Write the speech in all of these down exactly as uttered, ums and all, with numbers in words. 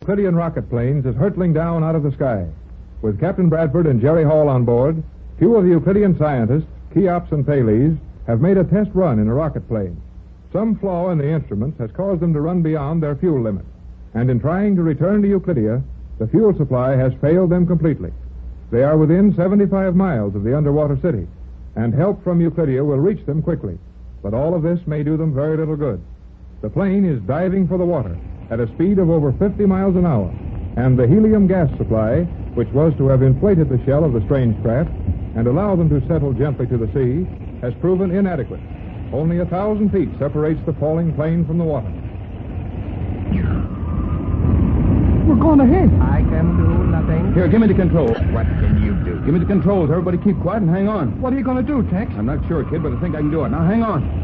Euclidean rocket planes is hurtling down out of the sky. With Captain Bradford and Jerry Hall on board, two of the Euclidean scientists, Cheops and Thales, have made a test run in a rocket plane. Some flaw in the instruments has caused them to run beyond their fuel limit, and in trying to return to Euclidia, the fuel supply has failed them completely. They are within seventy-five miles of the underwater city, and help from Euclidia will reach them quickly. But all of this may do them very little good. The plane is diving for the water at a speed of over fifty miles an hour, and the helium gas supply, which was to have inflated the shell of the strange craft and allow them to settle gently to the sea, has proven inadequate. Only a thousand feet separates the falling plane from the water. We're going ahead. I can do nothing. Here, give me the controls. What can you do? Give me the controls. Everybody keep quiet and hang on. What are you going to do, Tex? I'm not sure, kid, but I think I can do it. Now, hang on.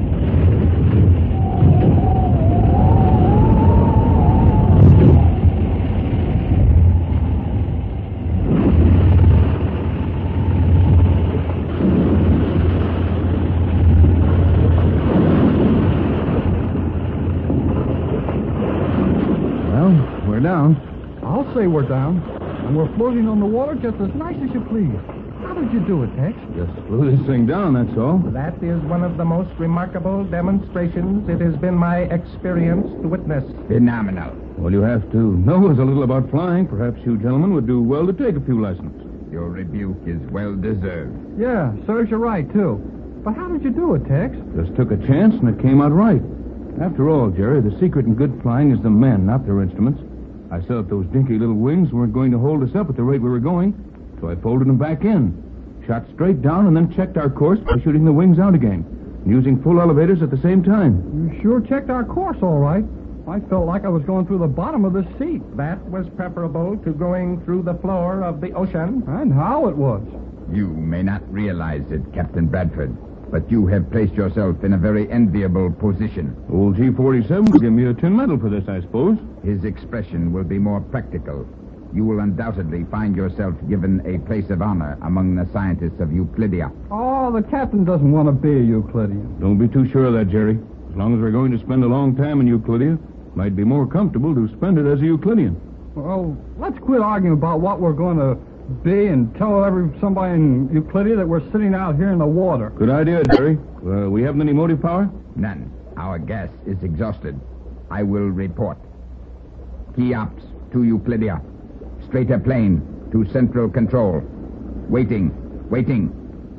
We're down. I'll say we're down. And we're floating on the water just as nice as you please. How did you do it, Tex? Just flew this thing down, that's all. That is one of the most remarkable demonstrations it has been my experience to witness. Phenomenal. All you have to know is a little about flying. Perhaps you gentlemen would do well to take a few lessons. Your rebuke is well deserved. Yeah, serves you right, too. But how did you do it, Tex? Just took a chance and it came out right. After all, Jerry, the secret in good flying is the men, not their instruments. I saw that those dinky little wings weren't going to hold us up at the rate we were going, so I folded them back in, shot straight down, and then checked our course by shooting the wings out again, using full elevators at the same time. You sure checked our course all right. I felt like I was going through the bottom of the sea. That was preferable to going through the floor of the ocean. And how it was. You may not realize it, Captain Bradford, but you have placed yourself in a very enviable position. Old G forty-seven will give me a tin medal for this, I suppose. His expression will be more practical. You will undoubtedly find yourself given a place of honor among the scientists of Euclidia. Oh, the captain doesn't want to be a Euclidean. Don't be too sure of that, Jerry. As long as we're going to spend a long time in Euclidia, it might be more comfortable to spend it as a Euclidean. Well, let's quit arguing about what we're going to be and tell every somebody in Euclidia that we're sitting out here in the water. Good idea, Jerry. Uh, we haven't any motive power? None. Our gas is exhausted. I will report. Cheops to Euclidia. Straighter plane to central control. Waiting. Waiting.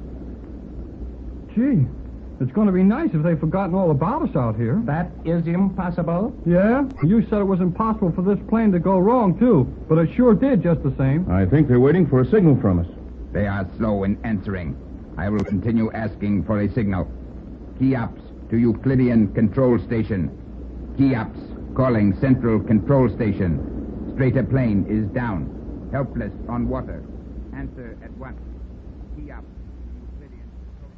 Gee, it's going to be nice if they've forgotten all about us out here. That is impossible. Yeah? You said it was impossible for this plane to go wrong, too. But it sure did just the same. I think they're waiting for a signal from us. They are slow in answering. I will continue asking for a signal. Cheops to Euclidean control station. Cheops calling central control station. Straighter plane is down. Helpless on water. Answer at once. Cheops. Euclidean control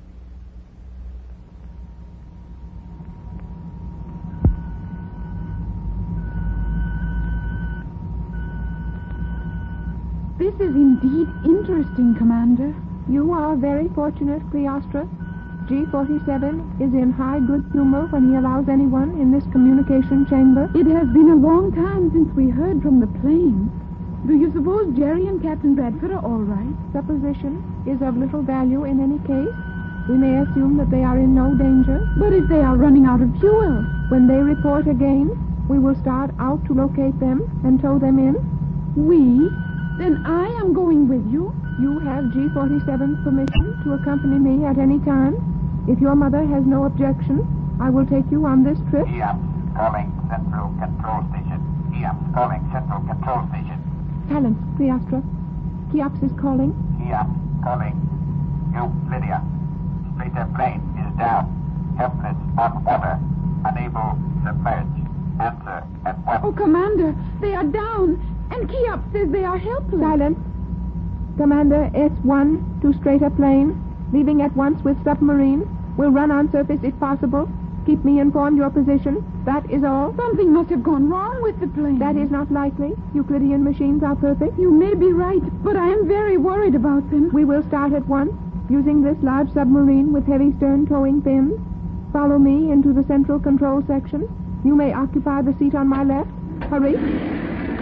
station. This is indeed interesting, Commander. You are very fortunate, Cleostra. G forty-seven is in high good humor when he allows anyone in this communication chamber. It has been a long time since we heard from the plane. Do you suppose Jerry and Captain Bradford are all right? Supposition is of little value in any case. We may assume that they are in no danger. But if they are running out of fuel? When they report again, we will start out to locate them and tow them in. We? Then I am going with you. You have G forty-seven's permission to accompany me at any time. If your mother has no objection, I will take you on this trip. Cheops, calling Central Control Station. Cheops, calling Central Control Station. Silence, Cleostra. Cheops is calling. Cheops, calling Euclidia. Straighter plane is down. Helpless on water. Unable to submerge. Answer at once. Oh, Commander, they are down. And Cheops says they are helpless. Silence. Commander S one to straighter plane. Leaving at once with submarine. We'll run on surface if possible. Keep me informed your position. That is all. Something must have gone wrong with the plane. That is not likely. Euclidean machines are perfect. You may be right, but I am very worried about them. We will start at once, using this large submarine with heavy stern towing fins. Follow me into the central control section. You may occupy the seat on my left. Hurry.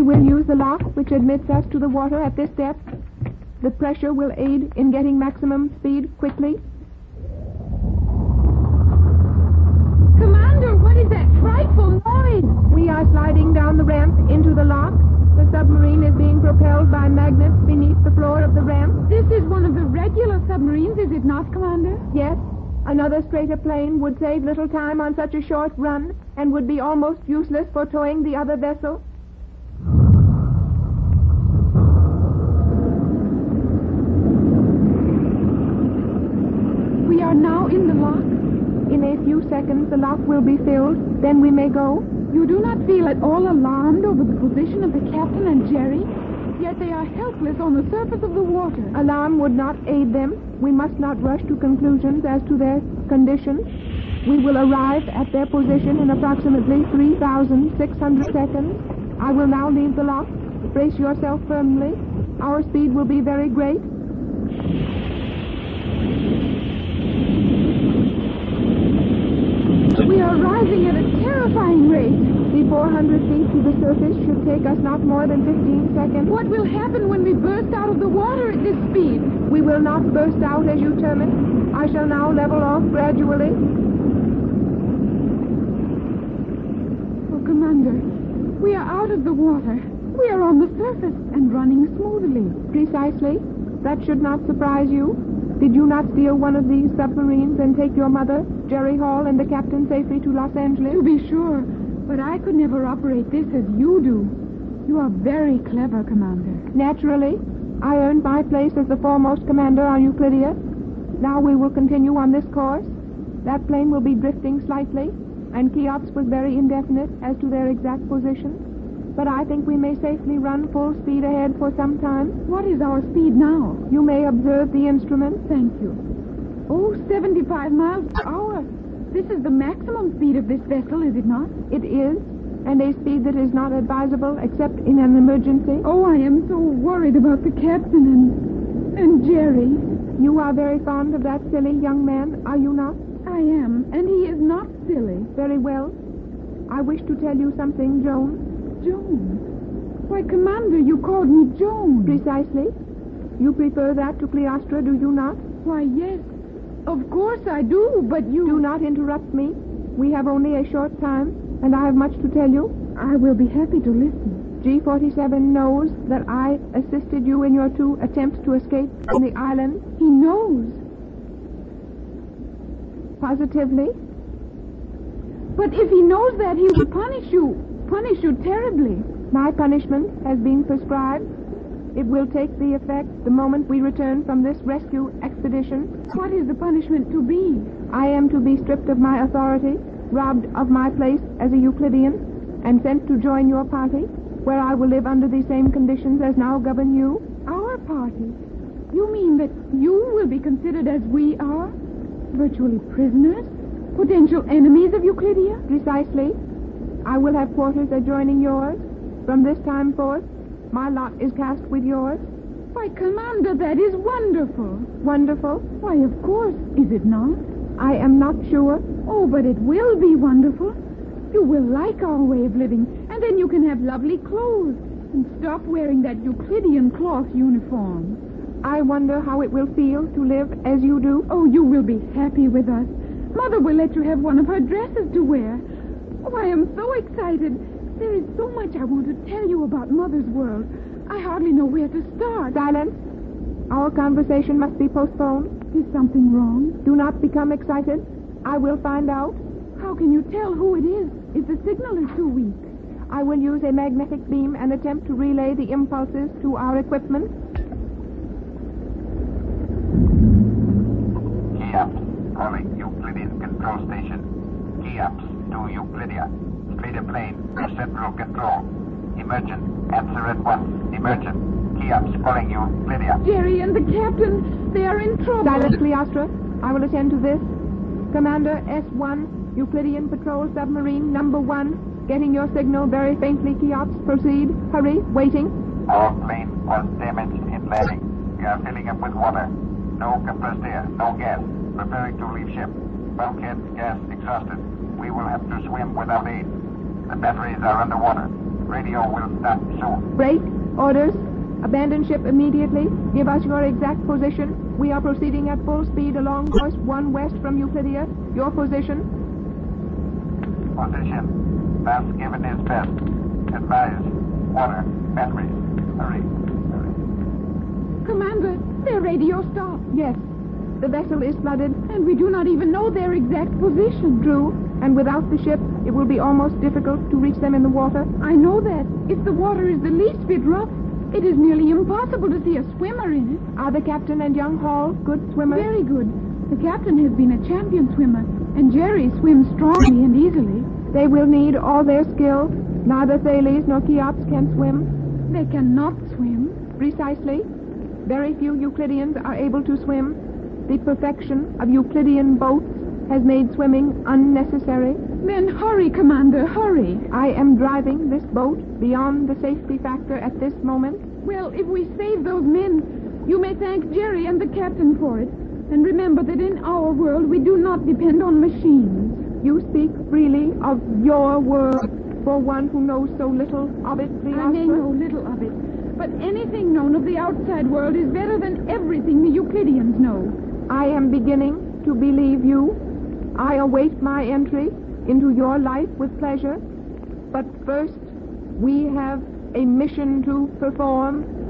will use the lock which admits us to the water at this depth. The pressure will aid in getting maximum speed quickly. Commander, what is that frightful noise? We are sliding down the ramp into the lock. The submarine is being propelled by magnets beneath the floor of the ramp. This is one of the regular submarines, is it not, Commander? Yes. Another straighter plane would save little time on such a short run and would be almost useless for towing the other vessel. We are now in the lock. In a few seconds, the lock will be filled. Then we may go. You do not feel at all alarmed over the position of the captain and Jerry? Yet they are helpless on the surface of the water. Alarm would not aid them. We must not rush to conclusions as to their condition. We will arrive at their position in approximately three thousand six hundred seconds. I will now leave the lock. Brace yourself firmly. Our speed will be very great. We are rising at a terrifying rate. The four hundred feet to the surface should take us not more than fifteen seconds. What will happen when we burst out of the water at this speed? We will not burst out as you term it. I shall now level off gradually. Oh, Commander, we are out of the water. We are on the surface and running smoothly. Precisely. That should not surprise you. Did you not steal one of these submarines and take your mother, Jerry Hall, and the captain safely to Los Angeles? To be sure, but I could never operate this as you do. You are very clever, Commander. Naturally. I earned my place as the foremost commander on Euclidia. Now we will continue on this course. That plane will be drifting slightly, and Cheops was very indefinite as to their exact position. But I think we may safely run full speed ahead for some time. What is our speed now? You may observe the instrument. Thank you. Oh, seventy-five miles per hour. This is the maximum speed of this vessel, is it not? It is, and a speed that is not advisable except in an emergency. Oh, I am so worried about the captain and... and Jerry. You are very fond of that silly young man, are you not? I am, and he is not silly. Very well. I wish to tell you something, Joan. Joan? Why, Commander, you called me Joan. Precisely. You prefer that to Cleostra, do you not? Why, yes. Of course I do, but you... Do not interrupt me. We have only a short time, and I have much to tell you. I will be happy to listen. G forty-seven knows that I assisted you in your two attempts to escape from the island. He knows. Positively? But if he knows that, he will punish you. Punish you terribly. My punishment has been prescribed. It will take the effect the moment we return from this rescue expedition. What is the punishment to be? I am to be stripped of my authority, robbed of my place as a Euclidean, and sent to join your party, where I will live under the same conditions as now govern you. Our party? You mean that you will be considered as we are? Virtually prisoners? Potential enemies of Euclidia? Precisely. I will have quarters adjoining yours. From this time forth, my lot is cast with yours. Why, Commander, that is wonderful. Wonderful? Why, of course. Is it not? I am not sure. Oh, but it will be wonderful. You will like our way of living, and then you can have lovely clothes and stop wearing that Euclidean cloth uniform. I wonder how it will feel to live as you do. Oh, you will be happy with us. Mother will let you have one of her dresses to wear. Oh, I am so excited. There is so much I want to tell you about Mother's world. I hardly know where to start. Silence. Our conversation must be postponed. Is something wrong? Do not become excited. I will find out. How can you tell who it is if the signal is too weak? I will use a magnetic beam and attempt to relay the impulses to our equipment. Cheops, calling Euclidean Control Station. Cheops to Euclidia. Straighter plane to central control. Emergent. Answer at once. Emergent. Cheops calling Euclidia. Jerry and the captain, they are in trouble. Silence, Cleostra. I will attend to this. Commander S one, Euclidean Patrol Submarine Number one. Getting your signal very faintly, Cheops. Proceed. Hurry. Waiting. Our plane was damaged in landing. We are filling up with water. No compressed air. No gas. Preparing to leave ship. Bulkhead gas exhausted. We will have to swim without aid. The batteries are underwater. Radio will start soon. Break. Orders. Abandon ship immediately. Give us your exact position. We are proceeding at full speed along course one west from Euclidia. Your position. Position. Mass given is best. Advise. Water. Batteries. Hurry. Hurry. Commander, their radio stopped. Yes. The vessel is flooded. And we do not even know their exact position. True. And without the ship, it will be almost difficult to reach them in the water. I know that. If the water is the least bit rough, it is nearly impossible to see a swimmer in it. Are the captain and young Hall good swimmers? Very good. The captain has been a champion swimmer, and Jerry swims strongly and easily. They will need all their skill. Neither Thales nor Cheops can swim. They cannot swim. Precisely. Very few Euclideans are able to swim. The perfection of Euclidean boats has made swimming unnecessary. Then hurry, Commander, hurry. I am driving this boat beyond the safety factor at this moment. Well, if we save those men, you may thank Jerry and the captain for it. And remember that in our world, we do not depend on machines. You speak freely of your world for one who knows so little of it, I may know little of it, but anything known of the outside world is better than everything the Euclideans know. I am beginning to believe you. I await my entry into your life with pleasure. But first, we have a mission to perform.